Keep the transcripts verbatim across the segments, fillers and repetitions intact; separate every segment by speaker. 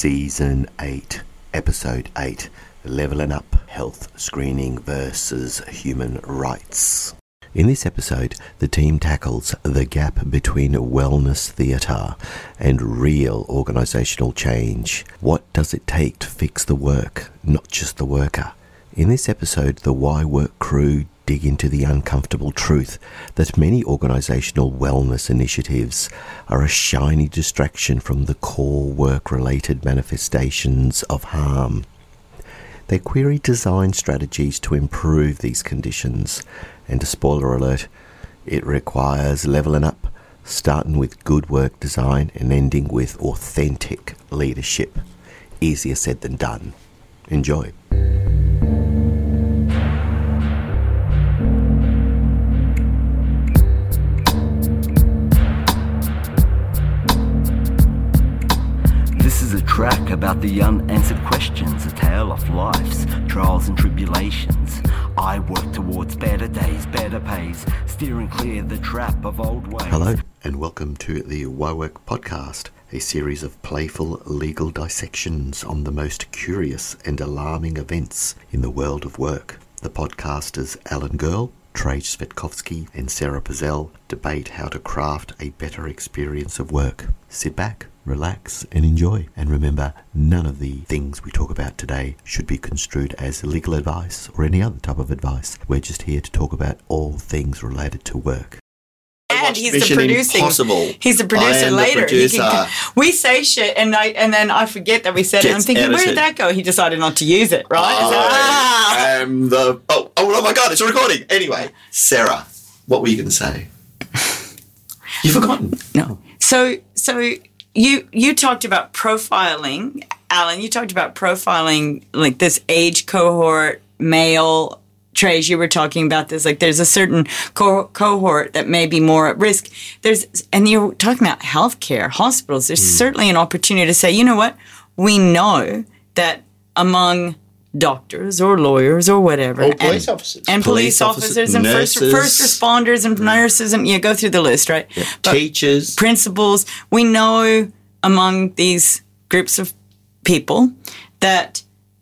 Speaker 1: Season eight, Episode eight, Leveling Up Health Screening versus Human Rights. In this episode, the team tackles the gap between wellness theatre and real organisational change. What does it take to fix the work, not just the worker? In this episode, the Why Work crew dig into the uncomfortable truth that many organisational wellness initiatives are a shiny distraction from the core work-related manifestations of harm. They query design strategies to improve these conditions, and a spoiler alert, it requires levelling up, starting with good work design and ending with authentic leadership. Easier said than done. Enjoy.
Speaker 2: Track about the unanswered questions, a tale of life's trials and tribulations. I work towards better days, better pays, steering clear the trap of old ways.
Speaker 1: Hello, and welcome to the Why Work podcast, a series of playful legal dissections on the most curious and alarming events in the world of work. The podcasters Alan Girl, Trey Svetkovsky and Sarah Pazell debate how to craft a better experience of work. Sit back, relax and enjoy. And remember, none of the things we talk about today should be construed as legal advice or any other type of advice. We're just here to talk about all things related to work.
Speaker 3: And he's
Speaker 4: Mission
Speaker 3: the producing.
Speaker 4: Impossible.
Speaker 3: He's the producer
Speaker 4: I am
Speaker 3: later.
Speaker 4: The producer.
Speaker 3: He can, we say shit, and I and then I forget that we said it. I'm
Speaker 4: Gets
Speaker 3: thinking, where did
Speaker 4: edited.
Speaker 3: that go? He decided not to use it, right?
Speaker 4: I
Speaker 3: So, ah.
Speaker 4: am the... Oh, oh, oh my God, it's recording. Anyway, Sarah, what were you going to say? You've forgotten.
Speaker 3: No. So, so you you talked about profiling, Alan. You talked about profiling, like this age cohort, male. Trace, you were talking about this, like there's a certain co- cohort that may be more at risk. There's, and you're talking about healthcare, hospitals. There's mm. certainly an opportunity to say, you know what? We know that among doctors or lawyers or whatever,
Speaker 5: or police
Speaker 3: and,
Speaker 5: officers,
Speaker 3: and police, police officers, officers and first, first responders and nurses, and you go through the list, right?
Speaker 4: Yeah. Teachers,
Speaker 3: principals. We know among these groups of people that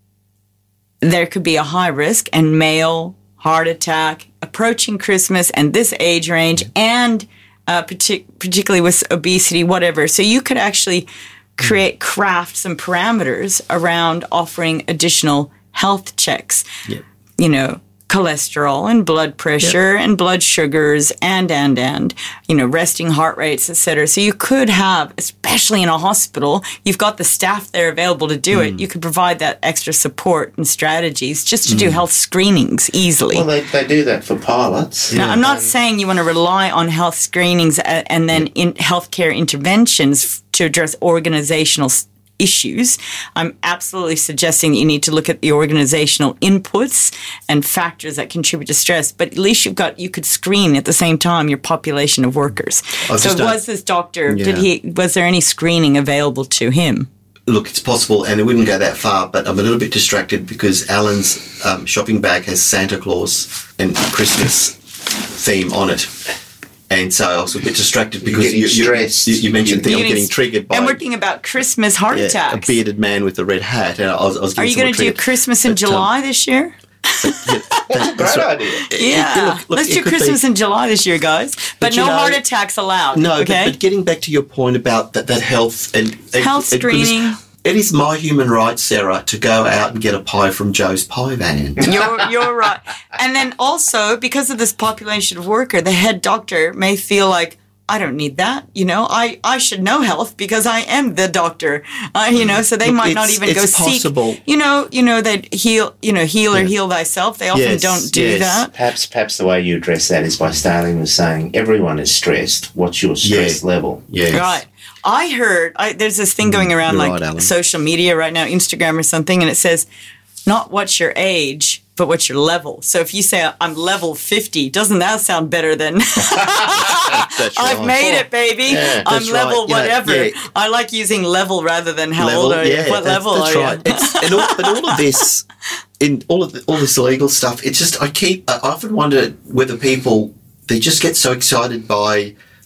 Speaker 3: there could be a high risk and male heart attack approaching Christmas and this age range, and uh, partic- particularly with obesity, whatever. So you could actually create, craft some parameters around offering additional health checks. Yep. You know, cholesterol and blood pressure yep. and blood sugars and, and, and, you know, resting heart rates, et cetera. So you could have, especially in a hospital, you've got the staff there available to do mm. it. You could provide that extra support and strategies just to mm. do health screenings easily.
Speaker 5: Well, they, they do that for pilots.
Speaker 3: Now,
Speaker 5: yeah.
Speaker 3: I'm not um, saying you want to rely on health screenings and then in healthcare interventions to address organizational issues. I'm absolutely suggesting that you need to look at the organizational inputs and factors that contribute to stress, but at least you've got, you could screen at the same time your population of workers. So was this doctor, yeah. did he, was there any screening available to him?
Speaker 4: Look, it's possible, and it wouldn't go that far, but I'm a little bit distracted because Alan's um, shopping bag has Santa Claus and Christmas theme on it. And so I was a bit distracted because you, you, you, you mentioned that I'm getting triggered by...
Speaker 3: And we're thinking about Christmas heart
Speaker 4: yeah,
Speaker 3: attacks.
Speaker 4: A bearded man with a red hat. And I was, I was
Speaker 3: Are you going to do Christmas in but, July um, this year?
Speaker 5: But, yeah, that's a great idea.
Speaker 3: Yeah. yeah look, look, Let's do Christmas be, in July this year, guys. But, but no know, heart attacks allowed.
Speaker 4: No,
Speaker 3: okay?
Speaker 4: but, but getting back to your point about that, that health... and
Speaker 3: Health
Speaker 4: and,
Speaker 3: screening...
Speaker 4: And it is my human right, Sarah, to go out and get a pie from Joe's Pie Van.
Speaker 3: You're, you're right. And then also, because of this population of worker, the head doctor may feel like, I don't need that, you know. I, I should know health because I am the doctor, uh, you know. So they
Speaker 4: Look,
Speaker 3: might not even go
Speaker 4: possible.
Speaker 3: seek, you know, you know that heal, you know, heal or yeah. heal thyself. They often
Speaker 4: yes,
Speaker 3: don't do
Speaker 4: yes.
Speaker 3: that.
Speaker 5: Perhaps, perhaps the way you address that is by starting with saying everyone is stressed. What's your stress
Speaker 4: yeah.
Speaker 5: level?
Speaker 4: Yes.
Speaker 3: Right. I heard I, there's this thing going around
Speaker 4: You're
Speaker 3: like
Speaker 4: right,
Speaker 3: social media right now, Instagram or something, and it says, not what's your age, but what's your level. So if you say, I'm level fifty, doesn't that sound better than
Speaker 4: That's
Speaker 3: I've
Speaker 4: right.
Speaker 3: made it, baby.
Speaker 4: Yeah,
Speaker 3: I'm
Speaker 4: that's
Speaker 3: level
Speaker 4: right. You know,
Speaker 3: whatever.
Speaker 4: yeah.
Speaker 3: I like using level rather than how
Speaker 4: level,
Speaker 3: old are you?
Speaker 4: yeah,
Speaker 3: What
Speaker 4: that's,
Speaker 3: level
Speaker 4: that's
Speaker 3: are
Speaker 4: right.
Speaker 3: you?
Speaker 4: It's, and all, but all of this, in all of the, all this legal stuff, it's just I keep I often wonder whether people they just get so excited by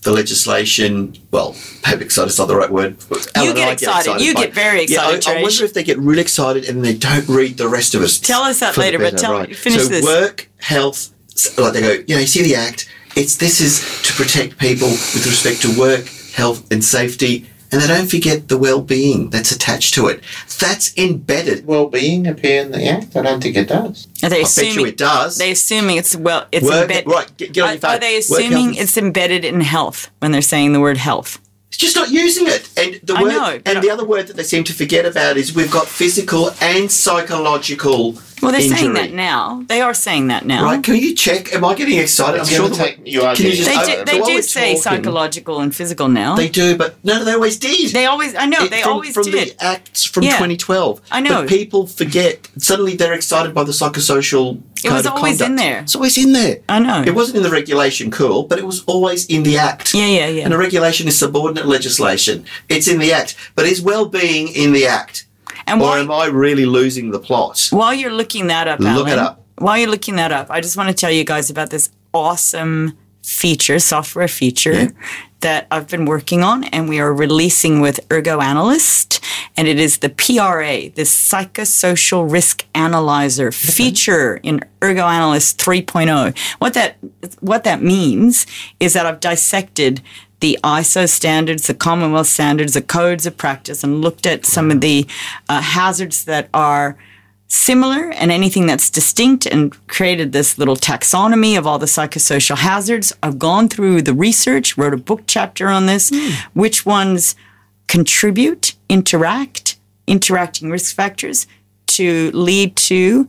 Speaker 4: the legislation, well, maybe excited is not the right word. Alan
Speaker 3: You
Speaker 4: and
Speaker 3: get
Speaker 4: I
Speaker 3: excited. You
Speaker 4: by-
Speaker 3: get very excited,
Speaker 4: Yeah, I, I
Speaker 3: Trish.
Speaker 4: wonder if they get really excited and they don't read the rest of us.
Speaker 3: Tell us that
Speaker 4: for the
Speaker 3: later, but
Speaker 4: better,
Speaker 3: tell
Speaker 4: right.
Speaker 3: finish
Speaker 4: so
Speaker 3: this.
Speaker 4: work, health, like they go, you know, you see the Act, it's this is to protect people with respect to work, health and safety, and they don't forget the well-being that's attached to it. That's embedded.
Speaker 5: Well-being appear in the Act? I don't think it does.
Speaker 3: Are they
Speaker 4: I bet you
Speaker 3: assuming
Speaker 4: it does.
Speaker 3: They assuming it's well. It's
Speaker 4: Work-
Speaker 3: embedded.
Speaker 4: right, get- get on your
Speaker 3: Are,
Speaker 4: phone.
Speaker 3: are they
Speaker 4: Work,
Speaker 3: assuming
Speaker 4: health-
Speaker 3: it's embedded in health when they're saying the word health?
Speaker 4: It's just not using it. And the
Speaker 3: I
Speaker 4: word,
Speaker 3: know, but
Speaker 4: and the other word that they seem to forget about is we've got physical and psychological
Speaker 3: Well, they're
Speaker 4: injury.
Speaker 3: saying that now. They are saying that now.
Speaker 4: Right? Can you check? Am I getting excited?
Speaker 5: It's
Speaker 4: I'm sure
Speaker 5: gonna
Speaker 4: the-
Speaker 5: take- you are
Speaker 4: Can you
Speaker 5: getting
Speaker 4: just?
Speaker 3: They
Speaker 5: Uh,
Speaker 3: do,
Speaker 5: so
Speaker 3: they
Speaker 4: while
Speaker 3: do
Speaker 4: we're
Speaker 3: say
Speaker 4: talking-
Speaker 3: psychological and physical now.
Speaker 4: They do, but no, they always did.
Speaker 3: They always, I know,
Speaker 4: It-
Speaker 3: they
Speaker 4: from,
Speaker 3: always
Speaker 4: from
Speaker 3: did.
Speaker 4: the acts from
Speaker 3: Yeah.
Speaker 4: twenty twelve.
Speaker 3: I know.
Speaker 4: But people forget. Suddenly they're excited by the psychosocial
Speaker 3: It
Speaker 4: code
Speaker 3: was
Speaker 4: of
Speaker 3: always
Speaker 4: conduct.
Speaker 3: in there.
Speaker 4: It's always in there.
Speaker 3: I know.
Speaker 4: It wasn't in the regulation, cool, but it was always in the act.
Speaker 3: Yeah, yeah, yeah.
Speaker 4: And a regulation is subordinate legislation. It's in the act. But is well-being in the act?
Speaker 3: And
Speaker 4: Or
Speaker 3: while,
Speaker 4: am I really losing the plot?
Speaker 3: while you're looking that up,
Speaker 4: Look
Speaker 3: Alan,
Speaker 4: it up.
Speaker 3: While you're looking that up, I just want to tell you guys about this awesome feature, software feature
Speaker 4: Yeah.
Speaker 3: that I've been working on, and we are releasing with Ergo Analyst, and it is the P R A, the Psychosocial Risk Analyzer feature in Ergo Analyst three point oh. What that what that means is that I've dissected the I S O standards, the Commonwealth standards, the codes of practice, and looked at some of the uh, hazards that are similar and anything that's distinct, and created this little taxonomy of all the psychosocial hazards. I've gone through the research, wrote a book chapter on this, which ones contribute, interact, interacting risk factors to lead to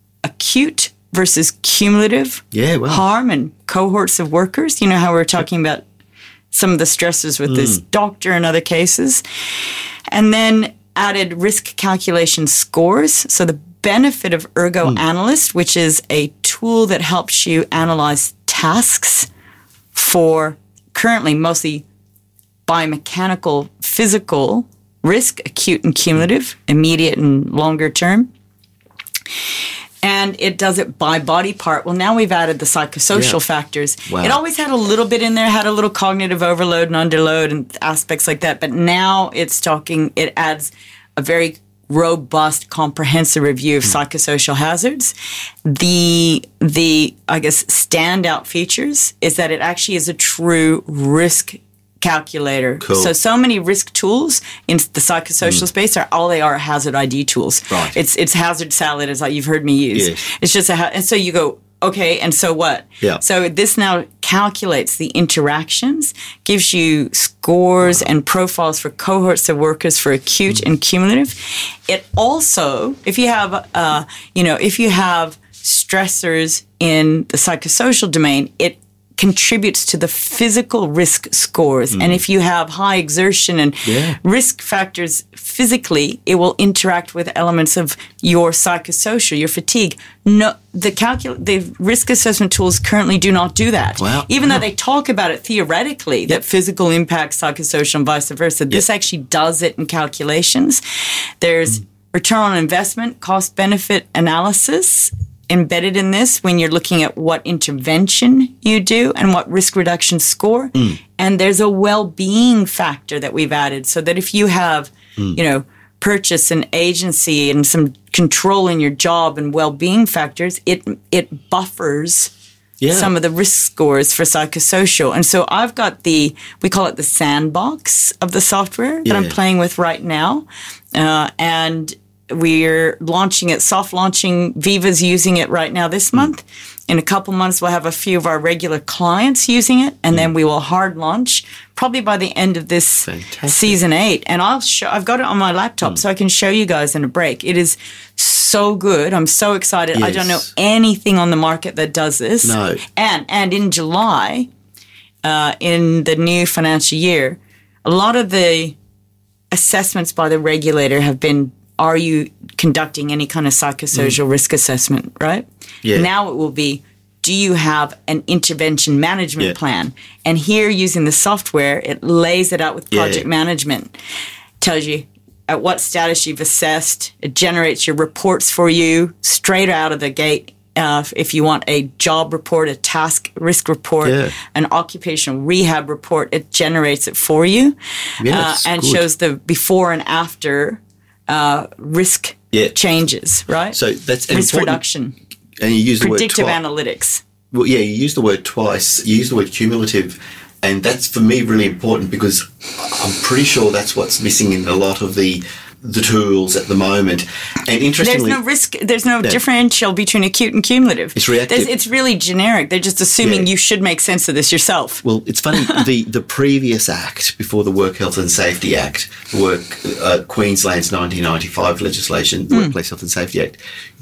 Speaker 3: acute versus cumulative
Speaker 4: Yeah, well.
Speaker 3: harm and cohorts of workers. You know how we we're talking about some of the stresses with this doctor in other cases. And then added risk calculation scores. So the benefit of Ergo Analyst, which is a tool that helps you analyze tasks for currently mostly biomechanical, physical risk, acute and cumulative, immediate and longer term. And it does it by body part. Well, now we've added the psychosocial
Speaker 4: Yeah.
Speaker 3: factors.
Speaker 4: Wow.
Speaker 3: It always had a little bit in there, had a little cognitive overload and underload and aspects like that. But now it's talking, it adds a very robust, comprehensive review of psychosocial hazards. The, the I guess, standout features is that it actually is a true risk calculator.
Speaker 4: Cool.
Speaker 3: So, so many risk tools in the psychosocial space are all they are hazard I D tools.
Speaker 4: Right.
Speaker 3: It's it's hazard salad, as like you've heard me use.
Speaker 4: Yes.
Speaker 3: It's just a ha- and so you go, okay, and so what?
Speaker 4: Yeah.
Speaker 3: So this now calculates the interactions, gives you scores and profiles for cohorts of workers for acute and cumulative. It also, if you have, uh, you know, if you have stressors in the psychosocial domain, it contributes to the physical risk scores. And if you have high exertion and
Speaker 4: Yeah.
Speaker 3: risk factors physically, it will interact with elements of your psychosocial, your fatigue. No, the calcul- the risk assessment tools currently do not do that.
Speaker 4: Wow.
Speaker 3: Even
Speaker 4: Wow.
Speaker 3: though they talk about it theoretically, that physical impacts psychosocial and vice versa, this actually does it in calculations. There's return on investment, cost benefit analysis embedded in this when you're looking at what intervention you do and what risk reduction score. And there's a well-being factor that we've added so that if you have, you know, purchase and agency and some control in your job and well-being factors, it it buffers
Speaker 4: Yeah.
Speaker 3: some of the risk scores for psychosocial. And so I've got the, we call it the sandbox of the software that I'm
Speaker 4: Yeah.
Speaker 3: playing with right now. Uh, and we're launching it, soft launching. Viva's using it right now this month. In a couple months, we'll have a few of our regular clients using it, and then we will hard launch probably by the end of this
Speaker 4: Fantastic.
Speaker 3: season eight. And I'll show, I've got it on my laptop, so I can show you guys in a break. It is so good. I'm so excited. I don't know
Speaker 4: Yes.
Speaker 3: anything on the market that does this.
Speaker 4: No.
Speaker 3: And and in July, uh, in the new financial year, a lot of the assessments by the regulator have been, are you conducting any kind of psychosocial risk assessment, right?
Speaker 4: Yeah.
Speaker 3: Now it will be, do you have an intervention management
Speaker 4: Yeah.
Speaker 3: plan? And here, using the software, it lays it out with
Speaker 4: Yeah.
Speaker 3: project management. Tells you at what status you've assessed. It generates your reports for you straight out of the gate Uh, if you want a job report, a task risk report,
Speaker 1: Yeah.
Speaker 3: an occupational rehab report, it generates it for you
Speaker 1: Yeah,
Speaker 3: uh,
Speaker 1: that's
Speaker 3: and
Speaker 1: good.
Speaker 3: shows the before and after uh, risk
Speaker 1: Yeah.
Speaker 3: changes, right?
Speaker 1: So that's an
Speaker 3: risk
Speaker 1: important-
Speaker 3: reduction,
Speaker 1: And you use the
Speaker 3: predictive
Speaker 1: word twi-
Speaker 3: analytics.
Speaker 1: Well, yeah, you use the word twice. You use the word cumulative, and that's for me really important because I'm pretty sure that's what's missing in a lot of the the tools at the moment. And
Speaker 3: There's
Speaker 1: interestingly,
Speaker 3: no risk. There's no differential between acute and cumulative.
Speaker 1: It's reactive.
Speaker 3: There's, it's really generic. They're just assuming
Speaker 1: Yeah.
Speaker 3: you should make sense of this yourself.
Speaker 1: well, it's funny. the the previous act before the Work Health and Safety Act, the work uh, Queensland's nineteen ninety-five legislation, the
Speaker 3: Hmm.
Speaker 1: Workplace Health and Safety Act,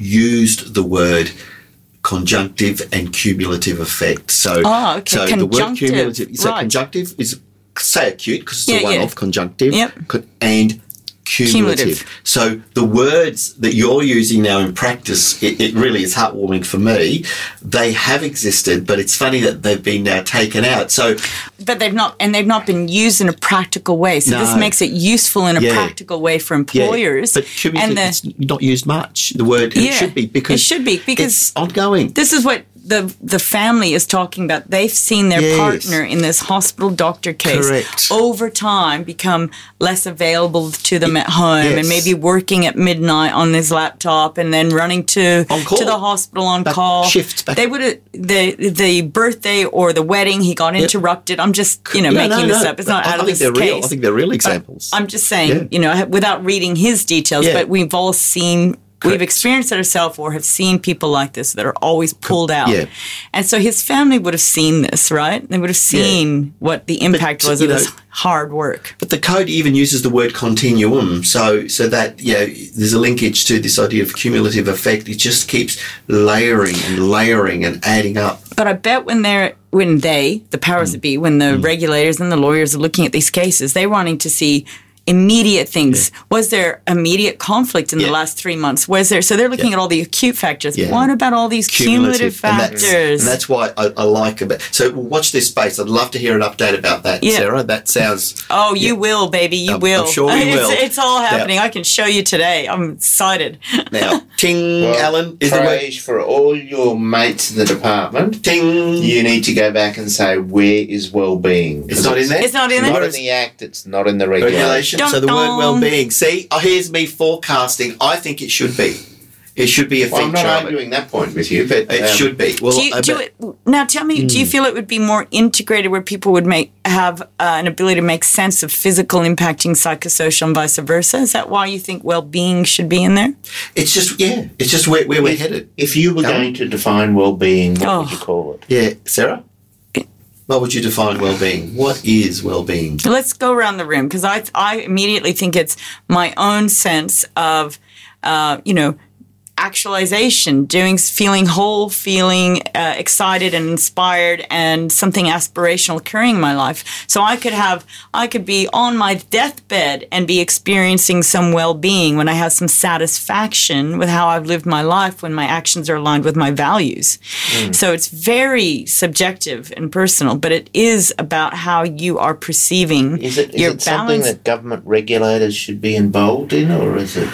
Speaker 1: used the word conjunctive and cumulative effect. So,
Speaker 3: Oh, okay.
Speaker 1: so the word
Speaker 3: Conjunctive,
Speaker 1: cumulative. So
Speaker 3: right.
Speaker 1: conjunctive is say acute because it's
Speaker 3: Yeah,
Speaker 1: a one
Speaker 3: yeah.
Speaker 1: off conjunctive,
Speaker 3: Yep.
Speaker 1: co- and cumulative.
Speaker 3: Cumulative.
Speaker 1: So the words that you're using now in practice, it, it really is heartwarming for me. They have existed, but it's funny that they've been now taken out. So
Speaker 3: But they've not, and they've not been used in a practical way. So this
Speaker 1: No.
Speaker 3: makes it useful in a
Speaker 1: Yeah.
Speaker 3: practical way for
Speaker 1: yeah,
Speaker 3: employers.
Speaker 1: but cumulative,
Speaker 3: and the,
Speaker 1: it's not used much. The word and it
Speaker 3: Yeah,
Speaker 1: should be because
Speaker 3: it should be, because
Speaker 1: it's ongoing.
Speaker 3: this is what the the family is talking about. They've seen their
Speaker 1: Yes.
Speaker 3: partner in this hospital doctor case
Speaker 1: Correct.
Speaker 3: over time become less available to them at home,
Speaker 1: Yes.
Speaker 3: and maybe working at midnight on his laptop, and then running to
Speaker 1: On call.
Speaker 3: to the hospital on
Speaker 1: Back-
Speaker 3: call.
Speaker 1: shifts back-
Speaker 3: They would have the the birthday or the wedding. He got interrupted. I'm just you know
Speaker 1: No,
Speaker 3: making
Speaker 1: no,
Speaker 3: this
Speaker 1: no.
Speaker 3: up. It's not
Speaker 1: I,
Speaker 3: out
Speaker 1: I
Speaker 3: of
Speaker 1: think
Speaker 3: this
Speaker 1: they're
Speaker 3: case.
Speaker 1: real. I think they're real examples.
Speaker 3: I'm just saying,
Speaker 1: Yeah.
Speaker 3: you know, without reading his details,
Speaker 1: Yeah.
Speaker 3: but we've all seen,
Speaker 1: Correct.
Speaker 3: we've experienced it ourselves or have seen people like this that are always pulled out.
Speaker 1: Yeah.
Speaker 3: And so his family would have seen this, right? They would have seen what the impact
Speaker 1: But,
Speaker 3: was
Speaker 1: you
Speaker 3: of this
Speaker 1: know-
Speaker 3: hard work.
Speaker 1: But the code even uses the word continuum, so so that yeah, there's a linkage to this idea of cumulative effect. It just keeps layering and layering and adding up.
Speaker 3: But I bet when they're when they, the powers that be, when the regulators and the lawyers are looking at these cases, they're wanting to see immediate things. Was there immediate conflict in
Speaker 1: Yeah.
Speaker 3: the last three months? Was there? So they're looking
Speaker 1: Yeah.
Speaker 3: at all the acute factors.
Speaker 1: Yeah.
Speaker 3: What about all these cumulative,
Speaker 1: and that's,
Speaker 3: factors?
Speaker 1: and that's why I, I like it. So watch this space. I'd love to hear an update about that,
Speaker 3: Yeah.
Speaker 1: Sarah. That sounds.
Speaker 3: Oh, you will, baby. You
Speaker 1: I'm-
Speaker 3: will.
Speaker 1: I'm sure we
Speaker 3: it's,
Speaker 1: will.
Speaker 3: It's all
Speaker 1: Yeah.
Speaker 3: happening. I can show you today. I'm excited.
Speaker 1: Now, ting,
Speaker 5: Well,
Speaker 1: Alan, is the word
Speaker 5: praise for all your mates in the department.
Speaker 1: ting?
Speaker 5: You need to go back and say, where is well-being?
Speaker 1: It's not in there.
Speaker 3: It's not in
Speaker 5: Not
Speaker 3: there.
Speaker 5: in the Act, it's not in the regulation.
Speaker 1: Regulation.
Speaker 3: Dun,
Speaker 1: So the word
Speaker 3: dun.
Speaker 1: well-being. See, oh, here's me forecasting. I think it should be. It should be a
Speaker 5: Well, I'm
Speaker 1: feature
Speaker 5: not
Speaker 1: of it.
Speaker 5: arguing that point with you, but
Speaker 1: It
Speaker 5: um,
Speaker 1: should be. Well,
Speaker 3: Do you,
Speaker 1: I
Speaker 3: do
Speaker 1: bet-
Speaker 3: it, now, tell me, do you
Speaker 1: Hmm.
Speaker 3: feel it would be more integrated where people would make have uh, an ability to make sense of physical impacting psychosocial and vice versa? Is that why you think well-being should be in there?
Speaker 1: it's just yeah. It's just where, where we're
Speaker 5: if,
Speaker 1: headed.
Speaker 5: if you were
Speaker 1: Alan?
Speaker 5: going to define well-being, what
Speaker 3: Oh.
Speaker 5: would you call it?
Speaker 1: Yeah, Sarah. What would you define well-being? What is well-being?
Speaker 3: Let's go around the room because I I immediately think it's my own sense of, uh, you know, actualization, doing, feeling whole, feeling uh, excited and inspired, and something aspirational occurring in my life. So I could have, I could be on my deathbed and be experiencing some well-being when I have some satisfaction with how I've lived my life, when my actions are aligned with my values. So it's very subjective and personal, but it is about how you are perceiving
Speaker 5: Is it, is
Speaker 3: your
Speaker 5: it something
Speaker 3: balance.
Speaker 5: that government regulators should be involved in, or is it...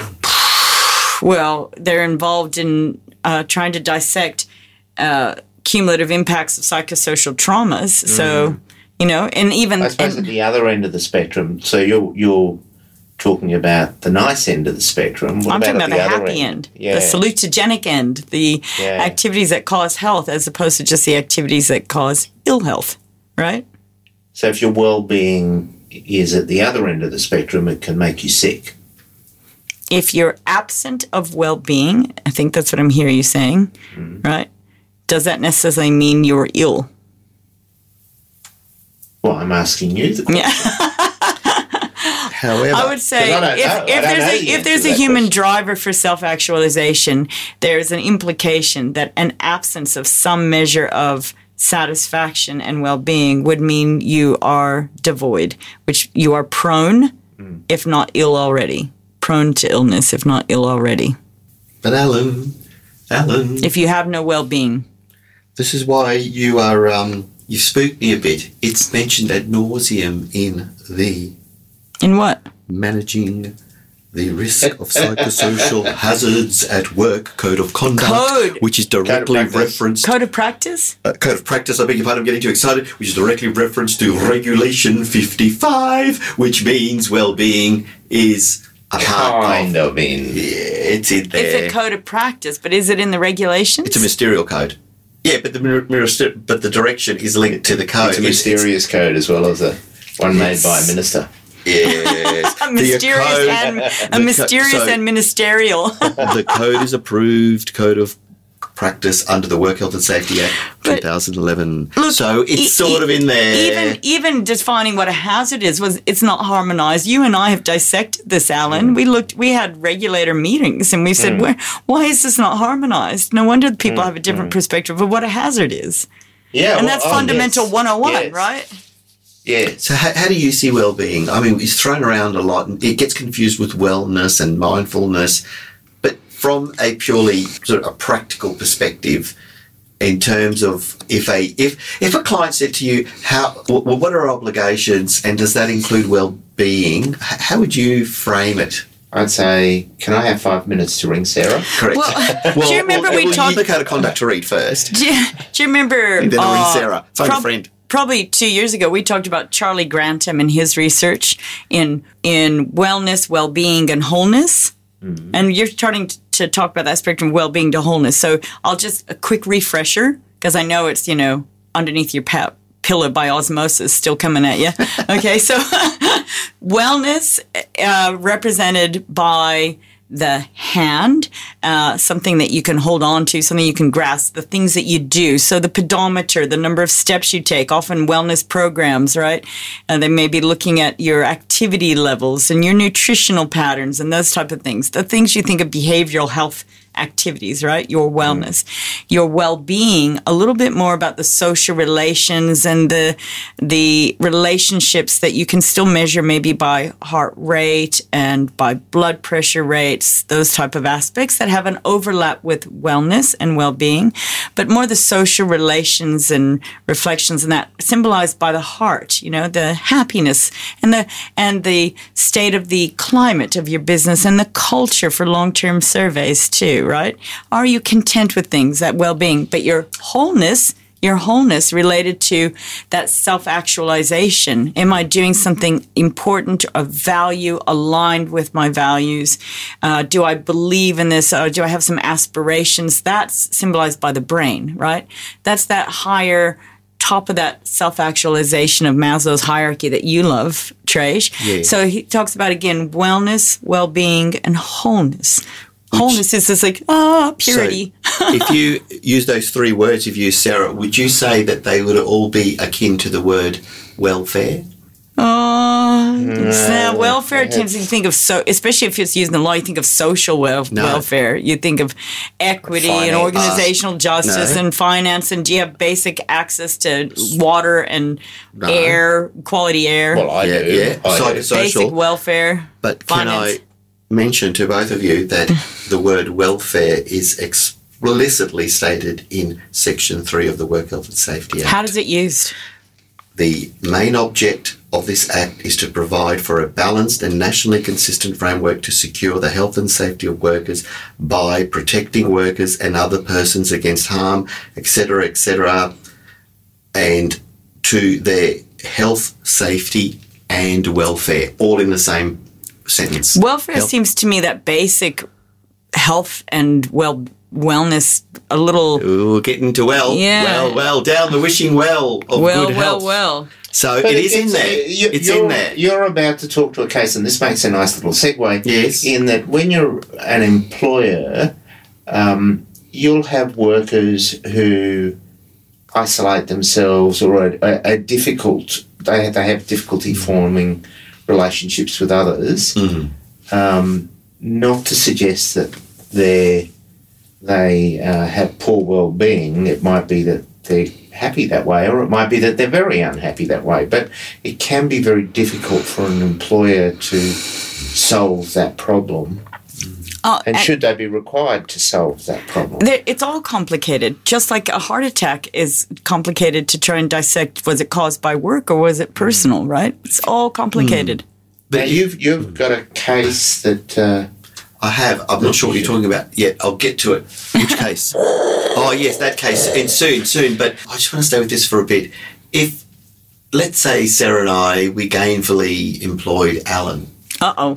Speaker 3: Well, they're involved in uh, trying to dissect uh, cumulative impacts of psychosocial traumas. So, you know, and even
Speaker 5: I suppose
Speaker 3: and-
Speaker 5: at the other end of the spectrum, so you're you're talking about the nice end of the spectrum. What
Speaker 3: I'm
Speaker 5: about
Speaker 3: talking
Speaker 5: at
Speaker 3: about the,
Speaker 5: other
Speaker 3: happy end,
Speaker 5: Yeah.
Speaker 3: the salutogenic end, the
Speaker 5: Yeah.
Speaker 3: activities that cause health as opposed to just the activities that cause ill health, right?
Speaker 5: So if your well-being is at the other end of the spectrum, it can make you sick.
Speaker 3: If you're absent of well-being, I think that's what I'm hearing you saying, right? Does that necessarily mean you're ill?
Speaker 5: Well, I'm asking you the question.
Speaker 1: However,
Speaker 3: I would say
Speaker 5: 'Cause I don't
Speaker 3: if,
Speaker 5: know. I
Speaker 3: if
Speaker 5: don't
Speaker 3: there's
Speaker 5: know
Speaker 3: a
Speaker 5: the
Speaker 3: if
Speaker 5: answer
Speaker 3: there's
Speaker 5: to
Speaker 3: a
Speaker 5: that
Speaker 3: human
Speaker 5: question.
Speaker 3: driver for self-actualization, there's an implication that an absence of some measure of satisfaction and well-being would mean you are devoid, which you are prone,
Speaker 5: Hmm.
Speaker 3: if not ill already, prone to illness, if not ill already.
Speaker 1: but Alan, Alan,
Speaker 3: If you have no well-being,
Speaker 1: this is why you are. Um, you spooked me a bit. It's mentioned ad nauseum in the
Speaker 3: in what?
Speaker 1: managing
Speaker 4: the risk of psychosocial hazards at work code of conduct,
Speaker 3: Code.
Speaker 4: which is directly
Speaker 5: practice.
Speaker 4: referenced
Speaker 3: Code of practice?
Speaker 4: uh, code of practice. I beg your pardon, I'm getting too excited. Which is directly referenced to Regulation fifty-five, which means well-being is a part
Speaker 5: Kind
Speaker 4: of.
Speaker 5: of in.
Speaker 4: Yeah, it's in there.
Speaker 3: It's a code of practice, but is it in the regulations?
Speaker 4: It's a ministerial code. Yeah, but the mir- minister- but the direction is linked to the code.
Speaker 5: It's a mysterious code as well as a one made by a minister.
Speaker 4: Yes.
Speaker 3: a mysterious
Speaker 4: code-
Speaker 3: and
Speaker 4: the
Speaker 3: a
Speaker 4: co-
Speaker 3: mysterious
Speaker 4: so
Speaker 3: and ministerial.
Speaker 4: the code is approved code of practice under the Work Health and Safety Act
Speaker 3: But
Speaker 4: twenty eleven.
Speaker 3: Look,
Speaker 4: So it's
Speaker 3: e-
Speaker 4: sort
Speaker 3: e-
Speaker 4: of in there.
Speaker 3: Even even defining what a hazard is was it's not harmonized. You and I have dissected this, Alan.
Speaker 4: Mm.
Speaker 3: We looked. We had regulator meetings, and we said, "Where? Why is this not harmonized?" No wonder people have a different perspective of what a hazard is,
Speaker 5: Yeah,
Speaker 3: and
Speaker 5: well,
Speaker 3: that's
Speaker 5: oh,
Speaker 3: fundamental
Speaker 5: yes.
Speaker 3: one oh one,
Speaker 5: Yes.
Speaker 3: right?
Speaker 5: Yes.
Speaker 4: So how, how do you see well-being? I mean, it's thrown around a lot. And it gets confused with wellness and mindfulness. But from a purely sort of a practical perspective, in terms of if a if if a client said to you, "How? Well, what are our obligations, and does that include well-being?" H- How would you frame it?
Speaker 5: I'd say, can I have five minutes to ring Sarah?
Speaker 4: Correct.
Speaker 3: Well, do you remember we
Speaker 4: well,
Speaker 3: talked-
Speaker 4: You the code of conduct to read first.
Speaker 3: Do you, do you remember?
Speaker 4: And then I'll ring
Speaker 3: uh,
Speaker 4: Sarah. Phone a
Speaker 3: prob-
Speaker 4: friend.
Speaker 3: Probably two years ago, we talked about Charlie Grantham and his research in in wellness, well-being, and wholeness. Mm-hmm. And you're starting to, to talk about that spectrum of well-being to wholeness. So I'll just a quick refresher because I know it's you know underneath your pa- pillow by osmosis, still coming at you. Okay, so wellness uh, represented by the hand, uh, something that you can hold on to, something you can grasp, the things that you do. So the pedometer, the number of steps you take, often wellness programs, right? And they may be looking at your activity levels and your nutritional patterns and those type of things. The things you think of behavioral health activities, right? Your wellness, mm. your well-being, a little bit more about the social relations and the the relationships that you can still measure maybe by heart rate and by blood pressure rates, those type of aspects that have an overlap with wellness and well-being, but more the social relations and reflections and that symbolized by the heart, you know, the happiness and the and the state of the climate of your business and the culture for long-term surveys too. Right? Are you content with things, that well-being, but your wholeness, your wholeness related to that self-actualization? Am I doing something important, of value, aligned with my values? Uh, do I believe in this? Or do I have some aspirations? That's symbolized by the brain, right? That's that higher top of that self-actualization of Maslow's hierarchy that you love, Trace.
Speaker 4: Yeah.
Speaker 3: So he talks about, again, wellness, well-being, and wholeness. Wholeness is just like, ah, purity.
Speaker 4: So if you use those three words you've used, Sarah, would you say that they would all be akin to the word welfare?
Speaker 3: Oh,
Speaker 5: No,
Speaker 3: uh, welfare
Speaker 5: it's-
Speaker 3: tends to think of so, especially if it's used in the law. You think of social wel-
Speaker 4: No.
Speaker 3: welfare. You think of equity and
Speaker 5: Finance.
Speaker 3: organizational justice
Speaker 4: No.
Speaker 3: and finance. And do you have basic access to water and
Speaker 4: No.
Speaker 3: air, quality air,
Speaker 5: Well, I
Speaker 4: Yeah,
Speaker 5: do.
Speaker 4: yeah.
Speaker 5: I
Speaker 4: So-
Speaker 5: do.
Speaker 4: so-
Speaker 3: basic
Speaker 4: social.
Speaker 3: welfare?
Speaker 4: But can
Speaker 3: Finance.
Speaker 4: I mention to both of you that the word welfare is explicitly stated in Section three of the Work Health and Safety Act?
Speaker 3: How does it used?
Speaker 4: The main object of this Act is to provide for a balanced and nationally consistent framework to secure the health and safety of workers by protecting workers and other persons against harm, et cetera, et cetera, and to their health, safety, and welfare, all in the same sentence.
Speaker 3: Welfare
Speaker 4: Health-
Speaker 3: seems to me that basic health and well wellness a little
Speaker 4: Ooh, getting to well,
Speaker 3: Yeah.
Speaker 4: well, well, down the wishing well of
Speaker 3: well,
Speaker 4: good
Speaker 3: well,
Speaker 4: health.
Speaker 3: well.
Speaker 4: So
Speaker 5: But
Speaker 4: it is in
Speaker 5: it's-
Speaker 4: there.
Speaker 5: you-
Speaker 4: It's
Speaker 5: you're,
Speaker 4: in there.
Speaker 5: You're about to talk to a case, and this makes a nice little segue.
Speaker 4: Yes.
Speaker 5: In that, when you're an employer, um, you'll have workers who isolate themselves or are, are, are difficult. They they have difficulty forming relationships with others.
Speaker 4: Mhm.
Speaker 5: Um, not to suggest that they they uh, have poor well-being. It might be that they're happy that way, or it might be that they're very unhappy that way. But it can be very difficult for an employer to solve that problem.
Speaker 3: Oh,
Speaker 5: And
Speaker 3: and
Speaker 5: should they be required to solve that problem?
Speaker 3: there, it's all complicated. Just like a heart attack is complicated to try and dissect, was it caused by work or was it personal, right? It's all complicated.
Speaker 4: But
Speaker 5: now you've you've got a case that uh,
Speaker 4: I have. I'm not sure what you're talking about yet. I'll get to it. Which case? Oh, yes, that case. And soon, soon. But I just want to stay with this for a bit. If, let's say, Sarah and I, we gainfully employed Alan.
Speaker 3: Uh-oh.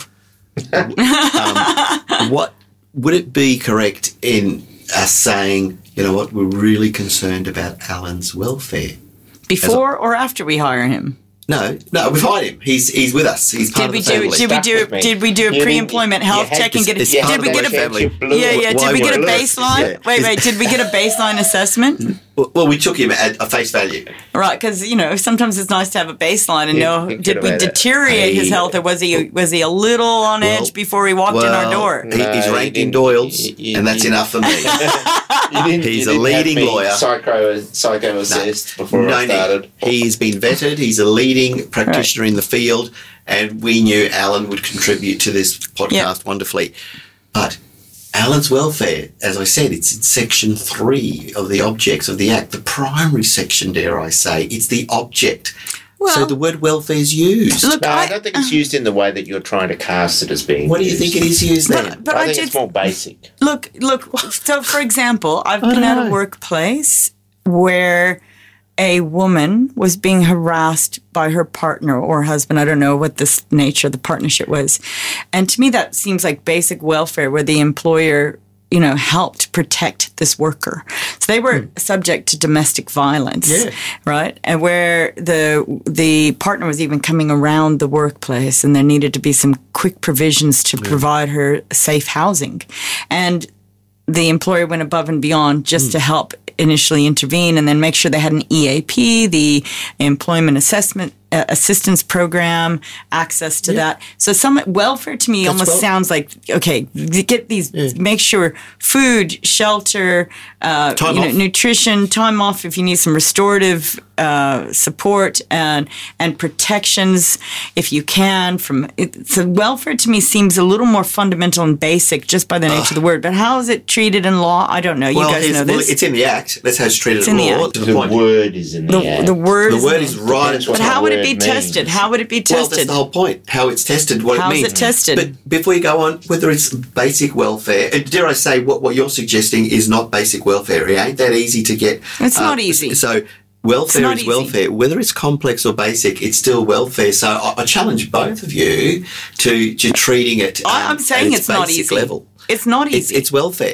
Speaker 4: um, what would it be correct in us saying, you know what, we're really concerned about Alan's welfare?
Speaker 3: Before or after we hire him?
Speaker 4: No, no, we've hired him. He's he's with us. He's part
Speaker 3: Did we
Speaker 4: of the
Speaker 3: do?
Speaker 4: family.
Speaker 3: Did we
Speaker 5: Stuck
Speaker 3: do?
Speaker 5: with me.
Speaker 3: Did we do a
Speaker 5: You
Speaker 3: pre-employment
Speaker 5: didn't-
Speaker 3: health
Speaker 5: you had
Speaker 3: check and
Speaker 5: to-
Speaker 3: get?
Speaker 4: it's
Speaker 3: A,
Speaker 4: part
Speaker 3: did we
Speaker 4: of
Speaker 3: get
Speaker 4: our
Speaker 3: a?
Speaker 4: family.
Speaker 5: You blew
Speaker 3: Yeah,
Speaker 5: it.
Speaker 3: yeah. Did
Speaker 4: Why
Speaker 3: we get a
Speaker 4: would-
Speaker 3: baseline?
Speaker 4: Yeah.
Speaker 3: Wait, wait. Did we get a baseline assessment?
Speaker 4: Well, well, we took him at a face value.
Speaker 3: Right, because you know sometimes it's nice to have a baseline and
Speaker 5: Yeah,
Speaker 3: know
Speaker 5: think
Speaker 3: did we
Speaker 5: about it.
Speaker 3: deteriorate his
Speaker 4: Hey.
Speaker 3: health or was he was he a little on
Speaker 4: Well,
Speaker 3: edge before he walked in our
Speaker 4: well,
Speaker 3: door?
Speaker 4: He, he's
Speaker 5: No,
Speaker 4: ranked
Speaker 5: you
Speaker 4: in
Speaker 5: didn't-
Speaker 4: Doyle's,
Speaker 5: you- you-
Speaker 4: and that's
Speaker 5: you-
Speaker 4: enough for me.
Speaker 5: You didn't,
Speaker 4: He's
Speaker 5: you
Speaker 4: a
Speaker 5: didn't have
Speaker 4: leading
Speaker 5: me
Speaker 4: lawyer.
Speaker 5: Psycho, psycho assessed before
Speaker 4: No,
Speaker 5: I started.
Speaker 4: no. He's been vetted. He's a leading practitioner in the field, and we knew Alan would contribute to this podcast
Speaker 3: Yeah.
Speaker 4: wonderfully. But Alan's welfare, as I said, it's in section three of the objects of the Act, the primary section, dare I say. It's the object.
Speaker 3: Well,
Speaker 4: so the word welfare is used.
Speaker 3: look,
Speaker 5: No, I
Speaker 3: I,
Speaker 5: don't think it's used in the way that you're trying to cast it as being
Speaker 4: what do you
Speaker 5: used.
Speaker 4: think it is used then?
Speaker 3: but, but
Speaker 5: I
Speaker 3: I,
Speaker 5: think
Speaker 3: did
Speaker 5: it's more basic.
Speaker 3: look, look. So, for example, I've been at a workplace where a woman was being harassed by her partner or husband. I don't know what this nature of the partnership was. And to me, that seems like basic welfare where the employer, you know, helped protect this worker. So they were subject to domestic violence,
Speaker 4: Yeah.
Speaker 3: right? And where the the partner was even coming around the workplace and there needed to be some quick provisions to provide her safe housing. And the employer went above and beyond just to help initially intervene and then make sure they had an E A P, the Employment Assessment uh, Assistance Program, access to that. So some welfare to me almost
Speaker 4: well-
Speaker 3: sounds like, okay, get these, make sure food, shelter, uh,
Speaker 4: Time
Speaker 3: you know,
Speaker 4: off.
Speaker 3: nutrition, time off if you need some restorative uh, support and and protections if you can. From it, so welfare to me seems a little more fundamental and basic just by the nature of the word. But how is it treated in law? I don't know. You
Speaker 4: well,
Speaker 3: guys
Speaker 4: it's,
Speaker 3: know
Speaker 4: well,
Speaker 3: this.
Speaker 4: it's in the Act. That's how it's treated
Speaker 3: It's
Speaker 4: in
Speaker 3: in the
Speaker 4: law.
Speaker 3: Act.
Speaker 4: To the,
Speaker 5: The
Speaker 4: point.
Speaker 5: word is in the,
Speaker 3: the,
Speaker 5: act.
Speaker 3: the word.
Speaker 4: The word is right.
Speaker 5: Depends what
Speaker 3: But how would it
Speaker 5: word
Speaker 3: be
Speaker 5: means.
Speaker 3: tested? How would it be
Speaker 4: Well, that's
Speaker 3: tested?
Speaker 4: the whole point. How it's tested, what
Speaker 3: How
Speaker 4: it
Speaker 3: is
Speaker 4: means.
Speaker 3: it tested?
Speaker 4: But before you go on, whether it's basic welfare, and dare I say, what, what you're suggesting is not basic welfare. It ain't that easy to get.
Speaker 3: It's
Speaker 4: Uh,
Speaker 3: not easy.
Speaker 4: So welfare
Speaker 3: not
Speaker 4: is
Speaker 3: easy.
Speaker 4: welfare. Whether it's complex or basic, it's still welfare. So I, I challenge both of you to, to treating it
Speaker 3: I,
Speaker 4: um,
Speaker 3: I'm saying
Speaker 4: at
Speaker 3: it's not
Speaker 4: basic
Speaker 3: easy.
Speaker 4: level.
Speaker 3: It's not
Speaker 4: It's,
Speaker 3: easy.
Speaker 4: it's welfare.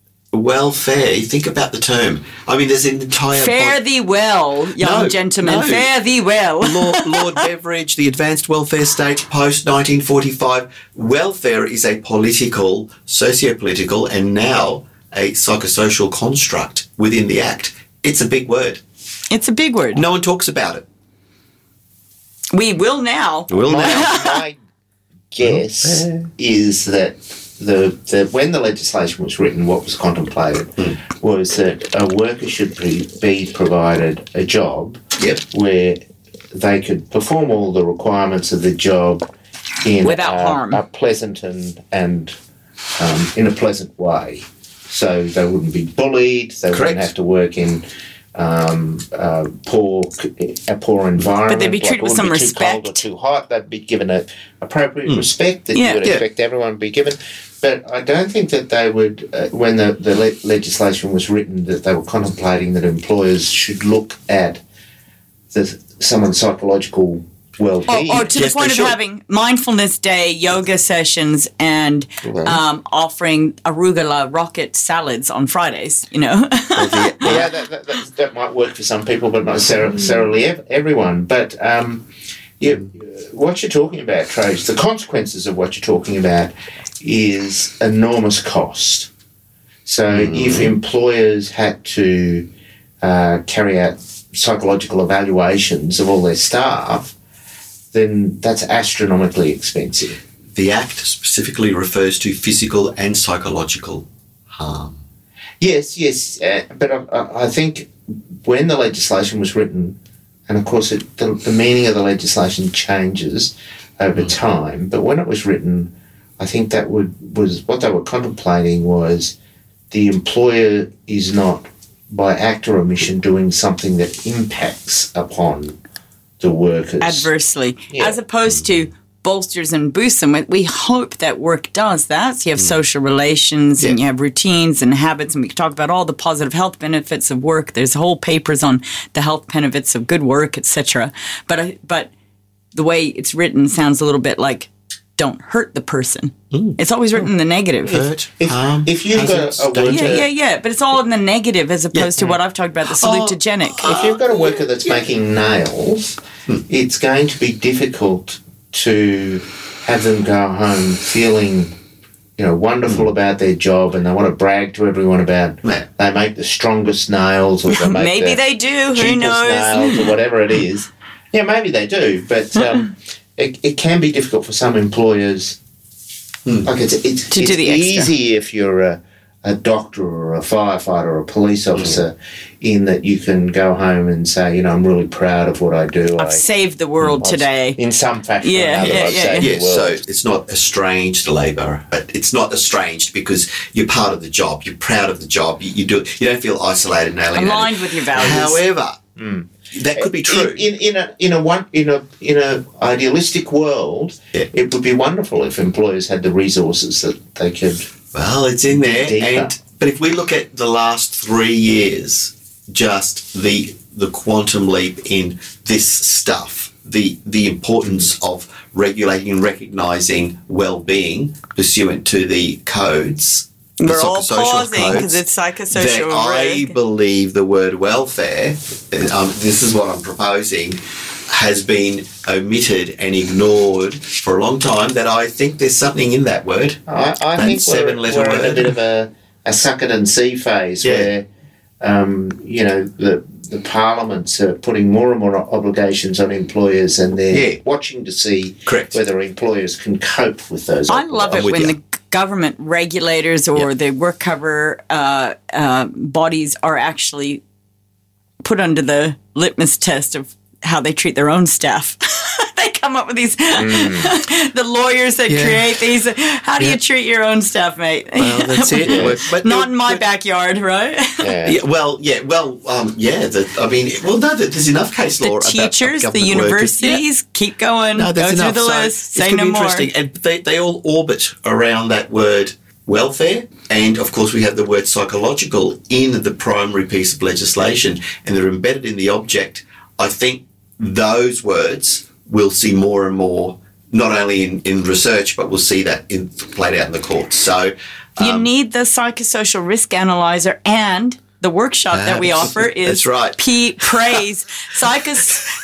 Speaker 4: Welfare. Think about the term. I mean, there's an entire
Speaker 3: Fare
Speaker 4: pod-
Speaker 3: thee well, young
Speaker 4: No,
Speaker 3: gentleman.
Speaker 4: no.
Speaker 3: Fare thee well.
Speaker 4: Lord, Lord Beveridge, the Advanced Welfare State, post nineteen forty-five. Welfare is a political, socio-political, and now a psychosocial construct within the Act. It's a big word.
Speaker 3: It's a big word.
Speaker 4: No one talks about it.
Speaker 3: We will now.
Speaker 4: Will
Speaker 5: my,
Speaker 4: now.
Speaker 5: my guess is that the, the when the legislation was written, what was contemplated was that a worker should be, be provided a job
Speaker 4: Yep.
Speaker 5: where they could perform all the requirements of the job in
Speaker 3: Without
Speaker 5: a,
Speaker 3: harm.
Speaker 5: a pleasant and and um, in a pleasant way. So they wouldn't be bullied. They
Speaker 4: Correct.
Speaker 5: wouldn't have to work in um, uh, poor a poor environment.
Speaker 3: But they'd be
Speaker 5: like
Speaker 3: treated
Speaker 5: it
Speaker 3: with some
Speaker 5: wouldn't be too cold or
Speaker 3: respect.
Speaker 5: too hot. They'd be given a appropriate respect that
Speaker 3: Yeah.
Speaker 5: you would
Speaker 4: Yeah.
Speaker 5: expect everyone to be given. But I don't think that they would, uh, when the, the le- legislation was written, that they were contemplating that employers should look at the, someone's psychological well-being.
Speaker 3: Or, or to
Speaker 4: Yes,
Speaker 3: the point
Speaker 4: they
Speaker 3: of
Speaker 4: should.
Speaker 3: having mindfulness day, yoga sessions, and
Speaker 5: Right.
Speaker 3: um, offering arugula rocket salads on Fridays, you know?
Speaker 5: yeah, that, that, that, that might work for some people, but not necessarily ev- everyone. But um, you, what you're talking about, Trage, the consequences of what you're talking about is enormous cost. So if employers had to uh, carry out psychological evaluations of all their staff, then that's astronomically expensive.
Speaker 4: The Act specifically refers to physical and psychological harm.
Speaker 5: Yes, yes, uh, but I- I, I think when the legislation was written, and of course it, the, the meaning of the legislation changes over time, but when it was written, I think that would was what they were contemplating was the employer is not by act or omission doing something that impacts upon the workers.
Speaker 3: Adversely.
Speaker 5: Yeah.
Speaker 3: As opposed to bolsters and boosts them. We hope that work does that. So you have social relations and
Speaker 4: Yeah.
Speaker 3: you have routines and habits, and we talk about all the positive health benefits of work. There's whole papers on the health benefits of good work, et cetera. But I- but the way it's written sounds a little bit like don't hurt the person. It's always written in the negative.
Speaker 4: Hurt,
Speaker 5: If,
Speaker 4: harm,
Speaker 5: if you've
Speaker 4: hazards,
Speaker 5: got a worker,
Speaker 4: danger.
Speaker 3: Yeah, yeah, yeah. But it's all in the negative as opposed to what I've talked about, the salutogenic.
Speaker 5: if you've got a worker that's making nails, it's going to be difficult to have them go home feeling, you know, wonderful about their job, and they want to brag to everyone about
Speaker 4: Yeah.
Speaker 5: they make the strongest nails, or they make
Speaker 3: Maybe
Speaker 5: the
Speaker 3: they do. Who
Speaker 5: cheapest
Speaker 3: knows?
Speaker 5: nails, or whatever it is. Yeah, maybe they do, but um, it, it can be difficult for some employers. Like it's it's,
Speaker 3: To do
Speaker 5: it's
Speaker 3: the extra.
Speaker 5: easy if you're a, a doctor or a firefighter or a police officer, in that you can go home and say, you know, I'm really proud of what I do.
Speaker 3: I've
Speaker 5: I,
Speaker 3: saved the world
Speaker 5: I've-
Speaker 3: today.
Speaker 5: in some fashion
Speaker 3: Yeah,
Speaker 5: or another,
Speaker 3: yeah,
Speaker 5: I've
Speaker 3: yeah,
Speaker 5: saved
Speaker 3: yeah.
Speaker 4: Yes,
Speaker 5: the
Speaker 4: so
Speaker 5: world.
Speaker 4: it's not estranged labour, but it's not estranged because you're part of the job. You're proud of the job. You, you do. You don't feel isolated and alienated.
Speaker 3: Aligned with your values.
Speaker 4: However, that could be true.
Speaker 5: In, in, in a in a one in a in a idealistic world,
Speaker 4: Yeah.
Speaker 5: it would be wonderful if employers had the resources that they could.
Speaker 4: Well, it's in there,
Speaker 5: Deeper.
Speaker 4: and but if we look at the last three years, just the the quantum leap in this stuff, the the importance of regulating and recognising well-being pursuant to the codes. the
Speaker 3: We're all
Speaker 4: psychosocial
Speaker 3: pausing
Speaker 4: codes,
Speaker 3: because it's psychosocial
Speaker 4: that I
Speaker 3: risk.
Speaker 4: believe the word welfare, um, this is what I'm proposing, has been omitted and ignored for a long time, that I think there's something in that word.
Speaker 5: I, I
Speaker 4: That
Speaker 5: think we're,
Speaker 4: seven-letter
Speaker 5: we're in a
Speaker 4: word.
Speaker 5: bit of a, a suck it and see phase
Speaker 4: Yeah.
Speaker 5: where, um, you know, the the parliaments are putting more and more obligations on employers, and they're
Speaker 4: Yeah.
Speaker 5: watching to see
Speaker 4: Correct.
Speaker 5: whether employers can cope with those.
Speaker 3: I love it
Speaker 4: with
Speaker 3: when
Speaker 4: you.
Speaker 3: the government regulators or
Speaker 4: Yeah.
Speaker 3: the work cover uh, uh, bodies are actually put under the litmus test of how they treat their own staff. They come up with these, the lawyers that
Speaker 4: Yeah.
Speaker 3: create these. How do
Speaker 4: Yeah.
Speaker 3: you treat your own staff, mate?
Speaker 4: Well, that's it. But- but-
Speaker 3: Not in my
Speaker 4: but-
Speaker 3: backyard, right?
Speaker 5: Yeah.
Speaker 4: Yeah, well, yeah, well, um, yeah. The, I mean, well, no, there's enough case law
Speaker 3: The
Speaker 4: about
Speaker 3: teachers, the
Speaker 4: government workers. Yeah.
Speaker 3: universities, keep going.
Speaker 4: No,
Speaker 3: Go
Speaker 4: that's
Speaker 3: through
Speaker 4: enough.
Speaker 3: the
Speaker 4: So
Speaker 3: list.
Speaker 4: it's
Speaker 3: Say
Speaker 4: gonna
Speaker 3: no
Speaker 4: be
Speaker 3: more.
Speaker 4: interesting, and they they all orbit around that word welfare, and of course we have the word psychological in the primary piece of legislation, and they're embedded in the object. I think those words we'll see more and more, not only in, in research, but we'll see that in, played out in the courts. So
Speaker 3: You
Speaker 4: um,
Speaker 3: need the psychosocial risk analyzer, and the workshop that we
Speaker 4: Abs-
Speaker 3: offer is
Speaker 4: that's right.
Speaker 3: P- praise psychos-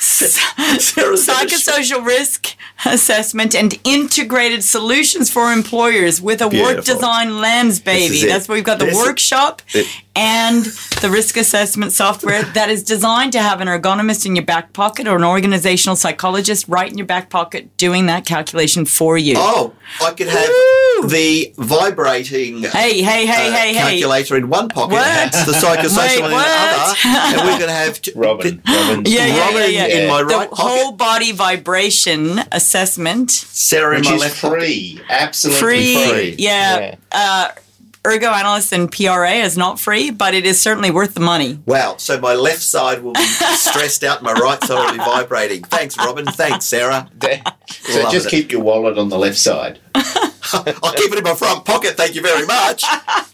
Speaker 4: Sarah's gonna sh-
Speaker 3: psychosocial risk assessment and integrated solutions for employers with a work
Speaker 4: Beautiful.
Speaker 3: design lens, baby.
Speaker 4: is it.
Speaker 3: That's where we've got the
Speaker 4: This is-
Speaker 3: workshop
Speaker 4: it-
Speaker 3: and the risk assessment software that is designed to have an ergonomist in your back pocket or an organizational psychologist right in your back pocket doing that calculation for you.
Speaker 4: Oh, I could have
Speaker 3: Woo!
Speaker 4: the vibrating
Speaker 3: Hey, hey, hey,
Speaker 4: uh,
Speaker 3: hey, hey.
Speaker 4: calculator in one pocket,
Speaker 3: What?
Speaker 4: the psychosocial
Speaker 3: Wait,
Speaker 4: in the
Speaker 3: what?
Speaker 4: other, and we're going to have t-
Speaker 5: Robin,
Speaker 4: the-
Speaker 5: Robin,
Speaker 3: Yeah, yeah,
Speaker 4: Robin
Speaker 3: yeah, yeah.
Speaker 4: in my
Speaker 3: the
Speaker 4: right
Speaker 3: whole
Speaker 4: pocket,
Speaker 3: body vibration assessment.
Speaker 4: Sarah in
Speaker 5: which
Speaker 4: my
Speaker 5: is
Speaker 4: left pocket.
Speaker 5: free, absolutely
Speaker 3: Free.
Speaker 5: free.
Speaker 3: Yeah. Uh, Ergo Analyst and P R A is not free, but it is certainly worth the money.
Speaker 4: Wow, so my left side will be stressed out, my right side will be vibrating. Thanks, Robin. Thanks, Sarah.
Speaker 5: So
Speaker 4: Love
Speaker 5: just
Speaker 4: it.
Speaker 5: keep your wallet on the left side.
Speaker 4: I'll keep it in my front pocket, thank you very much.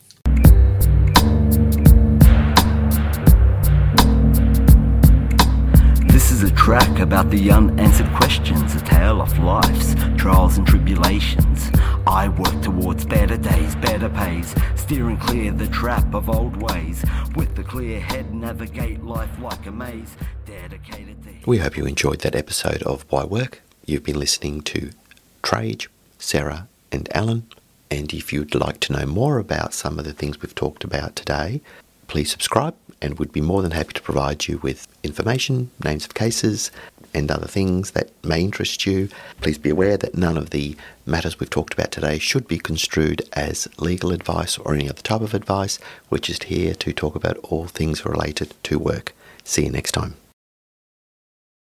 Speaker 2: This is a track about the unanswered questions, a tale of life's trials and tribulations. I work towards better days, better pays, steering clear the trap of old ways. With the clear head, navigate life like a maze, dedicated to...
Speaker 1: We hope you enjoyed that episode of Why Work. You've been listening to Trage, Sarah and Alan. And if you'd like to know more about some of the things we've talked about today, please subscribe, and we'd be more than happy to provide you with information, names of cases, and other things that may interest you. Please be aware that none of the matters we've talked about today should be construed as legal advice or any other type of advice. We're just here to talk about all things related to work. See you next time.